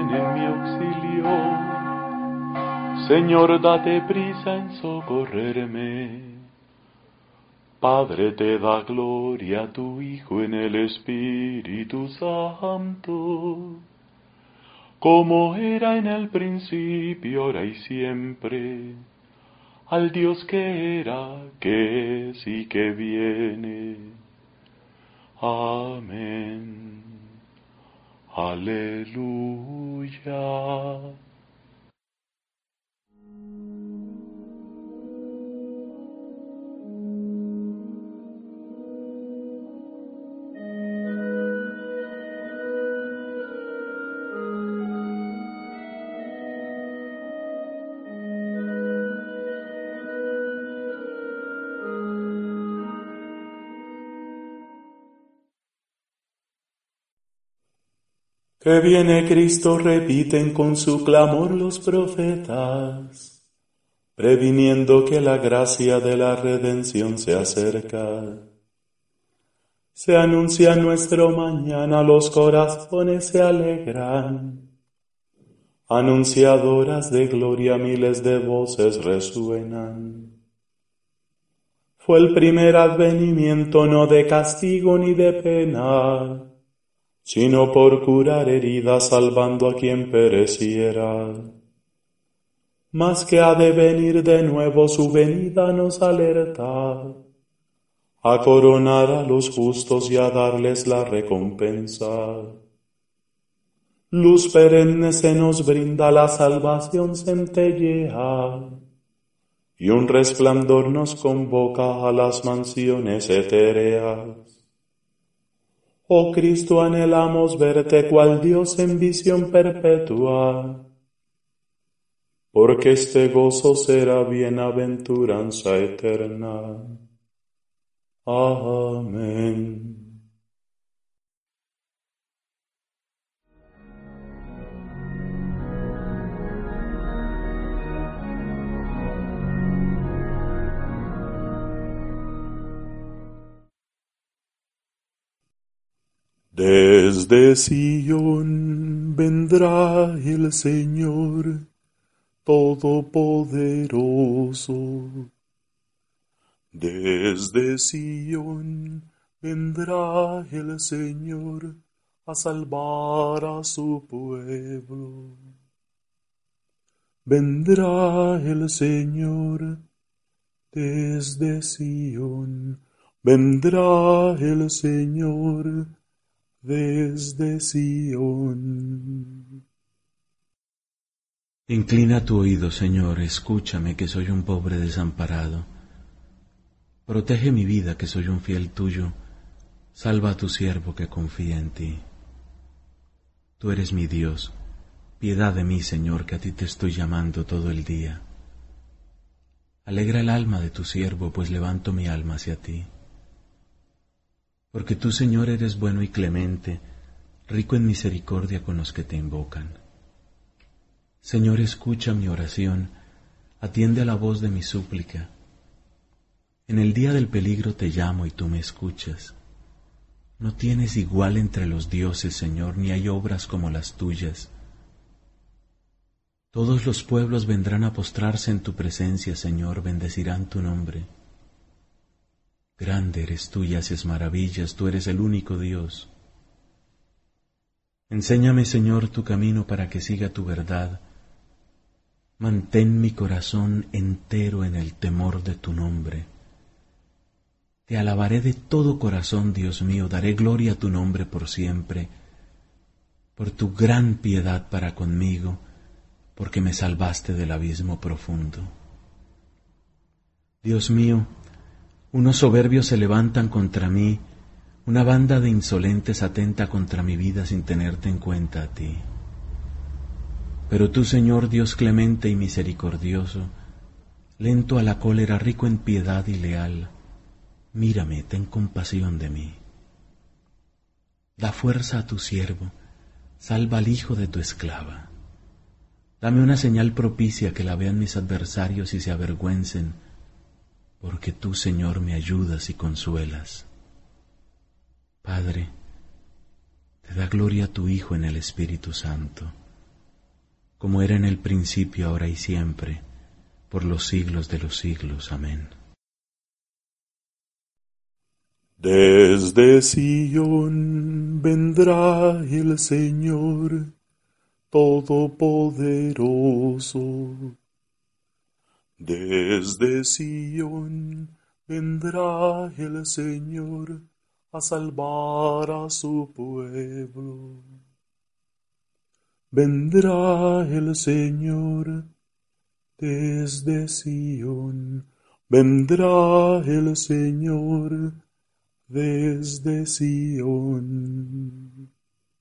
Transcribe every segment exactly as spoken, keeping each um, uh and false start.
ven en mi auxilio. Señor, date prisa en socorrerme. Padre, te da gloria a tu Hijo en el Espíritu Santo, como era en el principio, ahora y siempre, al Dios que era, que es y que viene. Amén. Aleluya. Que viene Cristo, repiten con su clamor los profetas, previniendo que la gracia de la redención se acerca. Se anuncia nuestro mañana, los corazones se alegran. Anunciadoras de gloria, miles de voces resuenan. Fue el primer advenimiento, no de castigo ni de pena, sino por curar heridas, salvando a quien pereciera. Mas que ha de venir de nuevo, su venida nos alerta, a coronar a los justos y a darles la recompensa. Luz perenne se nos brinda, la salvación centellea, y un resplandor nos convoca a las mansiones etéreas. Oh Cristo, anhelamos verte cual Dios en visión perpetua, porque este gozo será bienaventuranza eterna. Amén. Desde Sion vendrá el Señor Todopoderoso. Desde Sion vendrá el Señor a salvar a su pueblo. Vendrá el Señor desde Sion, vendrá el Señor desde Sion. Inclina tu oído, Señor, escúchame, que soy un pobre desamparado. Protege mi vida, que soy un fiel tuyo. Salva a tu siervo que confía en ti. Tú eres mi Dios. Piedad de mí, Señor, que a ti te estoy llamando todo el día. Alegra el alma de tu siervo, pues levanto mi alma hacia ti. Porque tú, Señor, eres bueno y clemente, rico en misericordia con los que te invocan. Señor, escucha mi oración, atiende a la voz de mi súplica. En el día del peligro te llamo y tú me escuchas. No tienes igual entre los dioses, Señor, ni hay obras como las tuyas. Todos los pueblos vendrán a postrarse en tu presencia, Señor, bendecirán tu nombre. Grande eres tú y haces maravillas, tú eres el único Dios. Enséñame, Señor, tu camino para que siga tu verdad. Mantén mi corazón entero en el temor de tu nombre. Te alabaré de todo corazón, Dios mío, daré gloria a tu nombre por siempre, por tu gran piedad para conmigo, porque me salvaste del abismo profundo. Dios mío, unos soberbios se levantan contra mí, una banda de insolentes atenta contra mi vida sin tenerte en cuenta a ti. Pero tú, Señor, Dios clemente y misericordioso, lento a la cólera, rico en piedad y leal, mírame, ten compasión de mí. Da fuerza a tu siervo, salva al hijo de tu esclava. Dame una señal propicia que la vean mis adversarios y se avergüencen, porque tú, Señor, me ayudas y consuelas. Padre, te da gloria a tu Hijo en el Espíritu Santo. como era en el principio, ahora y siempre, por los siglos de los siglos. Amén. Desde Sion vendrá el Señor Todopoderoso. Desde Sion vendrá el Señor a salvar a su pueblo. Vendrá el Señor desde Sion, vendrá el Señor desde Sion.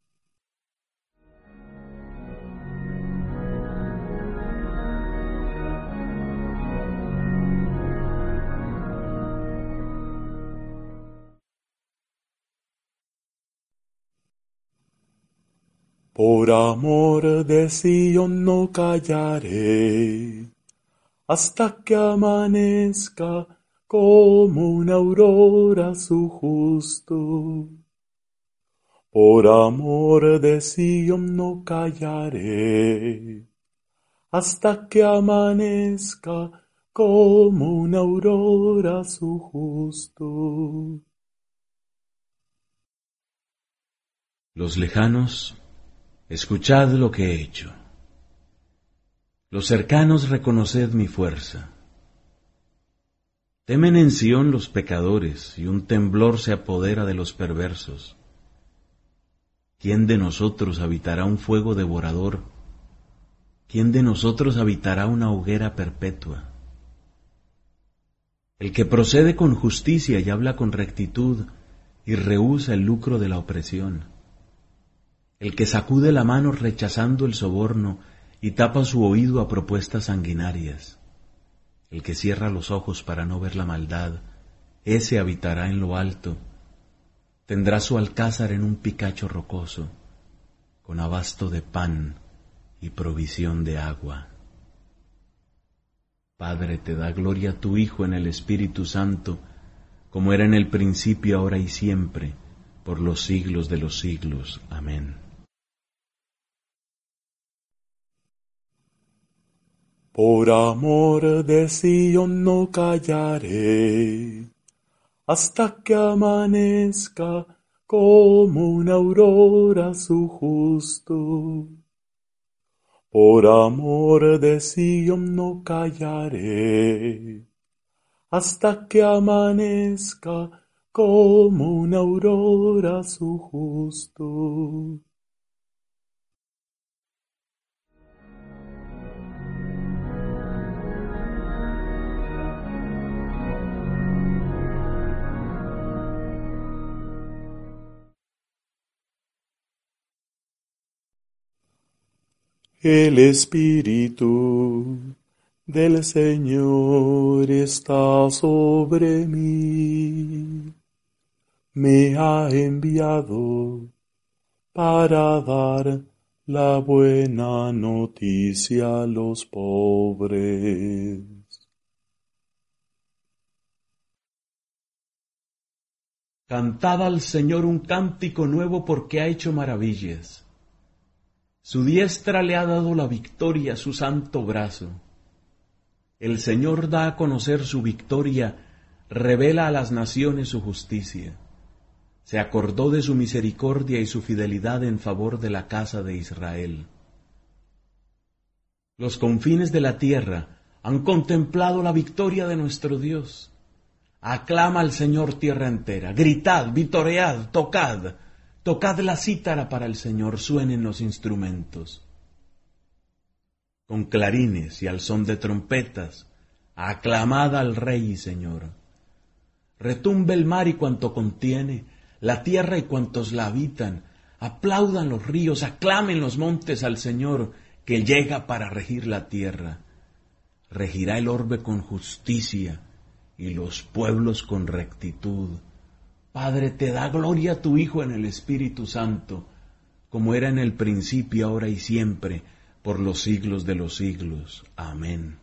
Por amor de Sion no callaré, hasta que amanezca como una aurora su justo. Por amor de Sion no callaré, hasta que amanezca como una aurora su justo. Los lejanos, escuchad lo que he hecho. Los cercanos, reconoced mi fuerza. Temen en Sión los pecadores, y un temblor se apodera de los perversos. ¿Quién de nosotros habitará un fuego devorador? ¿Quién de nosotros habitará una hoguera perpetua? El que procede con justicia y habla con rectitud, y rehúsa el lucro de la opresión. El que sacude la mano rechazando el soborno, y tapa su oído a propuestas sanguinarias. El que cierra los ojos para no ver la maldad, ese habitará en lo alto. Tendrá su alcázar en un picacho rocoso, con abasto de pan y provisión de agua. Padre, te da gloria tu Hijo en el Espíritu Santo, como era en el principio, ahora y siempre, por los siglos de los siglos. Amén. Por amor de Sion no callaré, hasta que amanezca como una aurora su justo. Por amor de Sion no callaré, hasta que amanezca como una aurora su justo. El Espíritu del Señor está sobre mí. Me ha enviado para dar la buena noticia a los pobres. Cantad al Señor un cántico nuevo, porque ha hecho maravillas. Su diestra le ha dado la victoria, su santo brazo. El Señor da a conocer su victoria, revela a las naciones su justicia. Se acordó de su misericordia y su fidelidad en favor de la casa de Israel. Los confines de la tierra han contemplado la victoria de nuestro Dios. Aclama al Señor tierra entera, gritad, vitoread, tocad, tocad la cítara para el Señor, suenen los instrumentos. Con clarines y al son de trompetas, aclamad al Rey y Señor. Retumbe el mar y cuanto contiene, la tierra y cuantos la habitan, aplaudan los ríos, aclamen los montes al Señor, que llega para regir la tierra. Regirá el orbe con justicia y los pueblos con rectitud. Padre, te da gloria tu Hijo en el Espíritu Santo, como era en el principio, ahora y siempre, por los siglos de los siglos. Amén.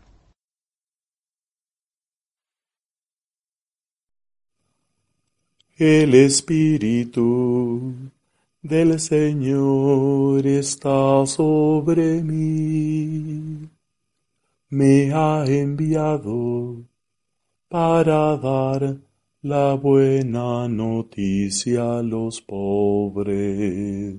El Espíritu del Señor está sobre mí. Me ha enviado para dar la buena noticia a los pobres.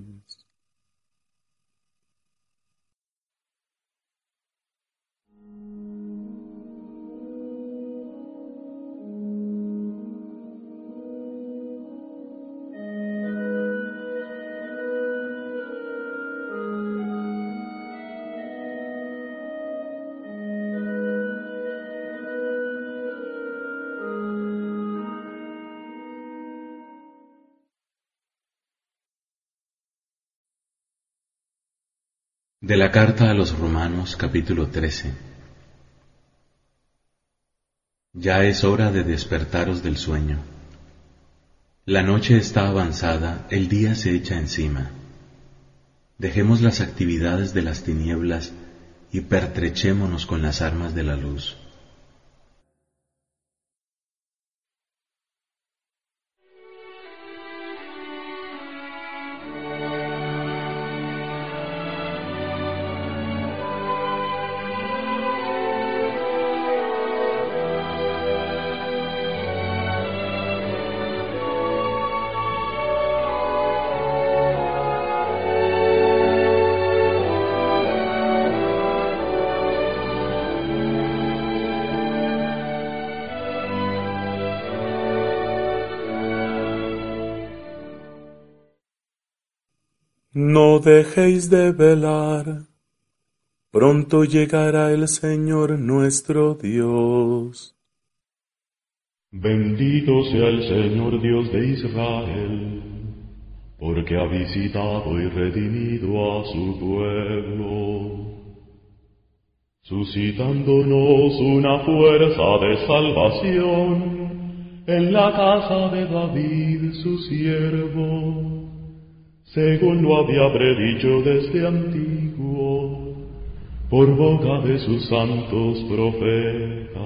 De la carta a los Romanos, capítulo trece. Ya es hora de despertaros del sueño. La noche está avanzada, el día se echa encima. Dejemos las actividades de las tinieblas y pertrechémonos con las armas de la luz. No dejéis de velar, pronto llegará el Señor nuestro Dios. Bendito sea el Señor Dios de Israel, porque ha visitado y redimido a su pueblo, suscitándonos una fuerza de salvación en la casa de David su siervo, según lo había predicho desde antiguo, por boca de sus santos profetas.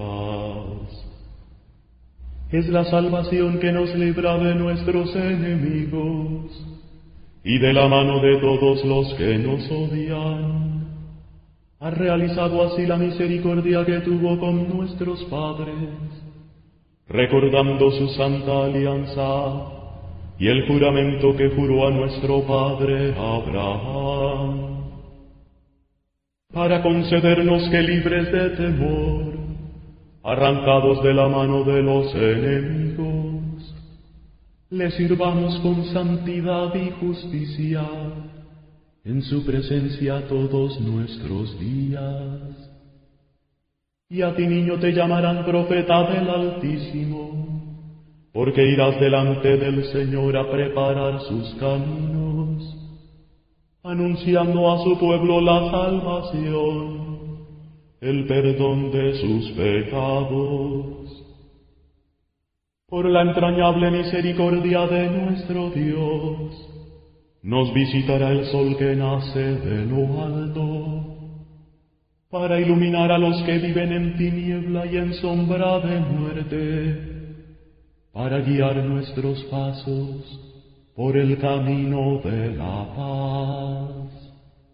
Es la salvación que nos libra de nuestros enemigos y de la mano de todos los que nos odian. Ha realizado así la misericordia que tuvo con nuestros padres, recordando su santa alianza y el juramento que juró a nuestro padre Abraham, para concedernos que libres de temor, arrancados de la mano de los enemigos, le sirvamos con santidad y justicia en su presencia todos nuestros días. Y a ti, niño, te llamarán profeta del Altísimo, porque irás delante del Señor a preparar sus caminos, anunciando a su pueblo la salvación, el perdón de sus pecados. Por la entrañable misericordia de nuestro Dios, nos visitará el sol que nace de lo alto, para iluminar a los que viven en tiniebla y en sombra de muerte, para guiar nuestros pasos por el camino de la paz.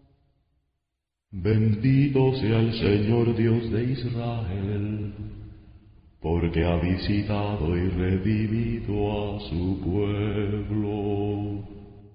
Bendito sea el Señor Dios de Israel, porque ha visitado y redimido a su pueblo.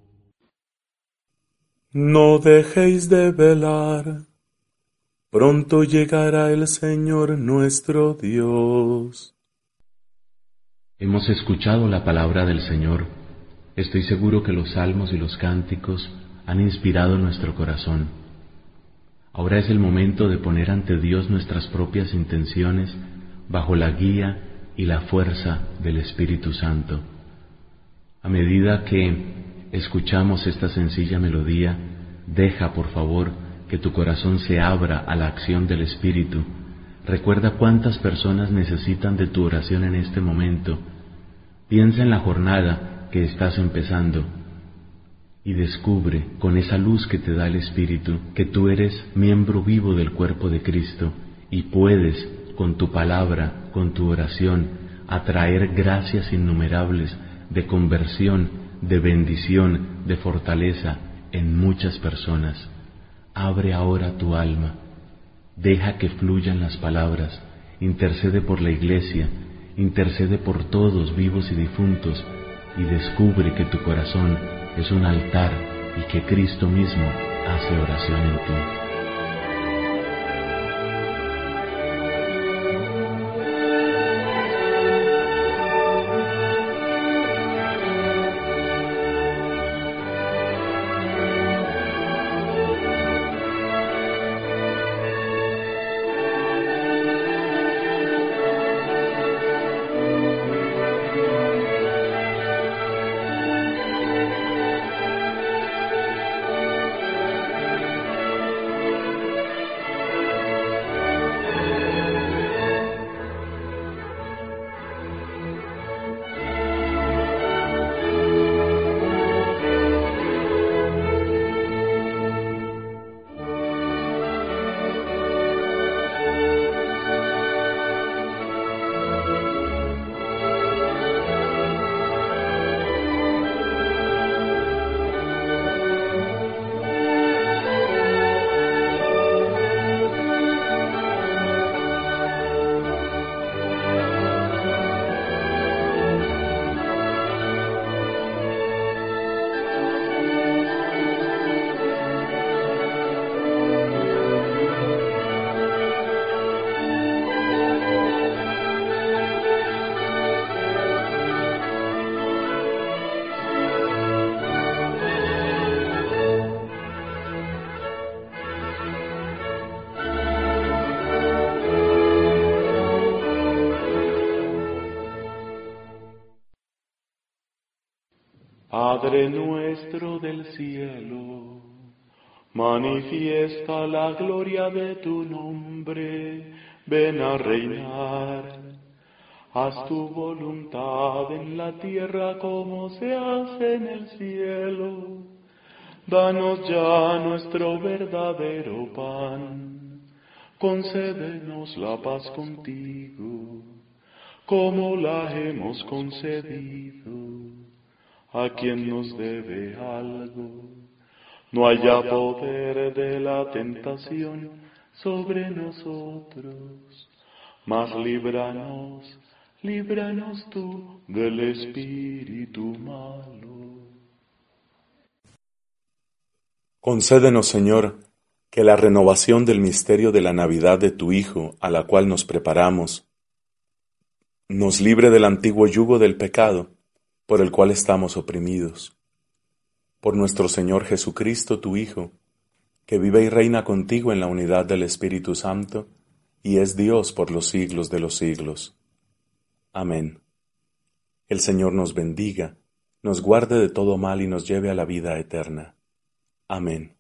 No dejéis de velar, pronto llegará el Señor nuestro Dios. Hemos escuchado la palabra del Señor. Estoy seguro que los salmos y los cánticos han inspirado nuestro corazón. Ahora es el momento de poner ante Dios nuestras propias intenciones bajo la guía y la fuerza del Espíritu Santo. A medida que escuchamos esta sencilla melodía, deja, por favor, que tu corazón se abra a la acción del Espíritu. Recuerda cuántas personas necesitan de tu oración en este momento. Piensa en la jornada que estás empezando y descubre con esa luz que te da el Espíritu que tú eres miembro vivo del cuerpo de Cristo y puedes, con tu palabra, con tu oración, atraer gracias innumerables de conversión, de bendición, de fortaleza en muchas personas. Abre ahora tu alma, deja que fluyan las palabras, intercede por la Iglesia, intercede por todos vivos y difuntos, y descubre que tu corazón es un altar y que Cristo mismo hace oración en ti. Padre nuestro del cielo, manifiesta la gloria de tu nombre, ven a reinar. Haz tu voluntad en la tierra como se hace en el cielo. Danos ya nuestro verdadero pan, concédenos la paz contigo, como la hemos concedido a quien nos debe algo. No haya poder de la tentación sobre nosotros, mas líbranos, líbranos tú del espíritu malo. Concédenos, Señor, que la renovación del misterio de la Navidad de tu Hijo, a la cual nos preparamos, nos libre del antiguo yugo del pecado, por el cual estamos oprimidos. Por nuestro Señor Jesucristo, tu Hijo, que vive y reina contigo en la unidad del Espíritu Santo, y es Dios por los siglos de los siglos. Amén. El Señor nos bendiga, nos guarde de todo mal y nos lleve a la vida eterna. Amén.